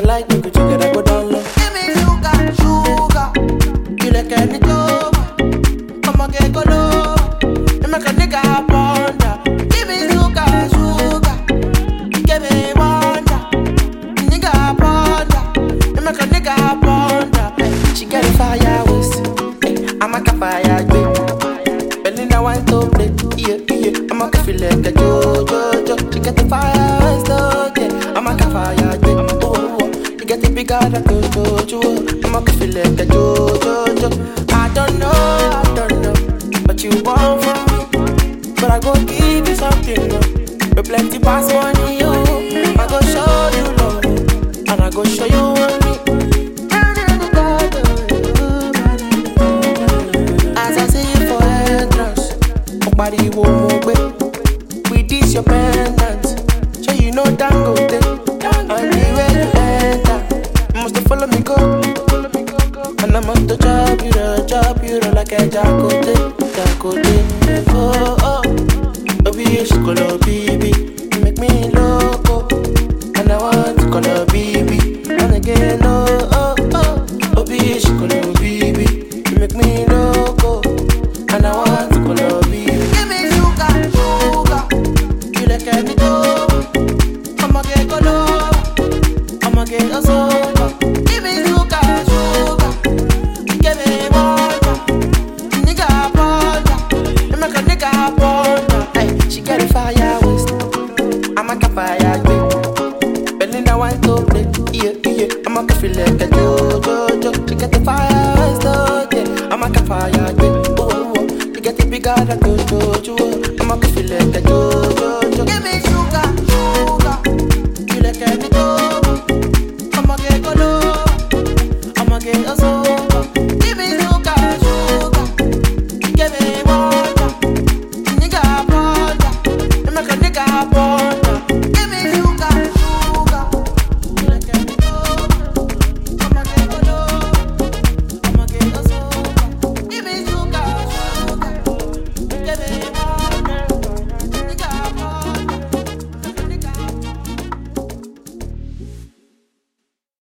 like me, could you get a go down low? Give me sugar, sugar. You like any go? I'ma get go low. You make a nigga ponder. Give me sugar, sugar. Give me wonder. Nigga ponder. You make a nigga ponder. She get a fire waste. I'm a fire babe. Belinda want to play. Yeah, yeah. I'm a feel like a jo. She get the fire waste. Yeah. I'm a fire babe. You get the bigger than Jojo. I'm a feel like a Jojo. I don't know, but you want from me. But I go give you something, no. With plenty pass money, yo. I go show you love, and I go show you only. As I see you for entrance, nobody won't move with this your pendant. So you know Dangote, and the way you enter, you must follow me go. And I'm on the job, you like a jacote. Oh, oh, baby, she call her baby. You make me loco, and I want to call her baby. And again, oh, baby, she call her baby. You make me loco, and I want to call her baby. Give me sugar, sugar. You like any dough, I'ma get go low, I'ma get a sober. Give me sugar, sugar. Give me water, nigga ponder. You make a nigga ponder. Ay, she get a fire waste. I'm a fire babe. Belinda want to play. Yeah, yeah. I'm a feel like a jo. She get the fire waste. Yeah, I'm a fire babe. Oh. You get the bigger than Jojo. I'm a feel like a jo. Give me sugar, sugar. You like any dough.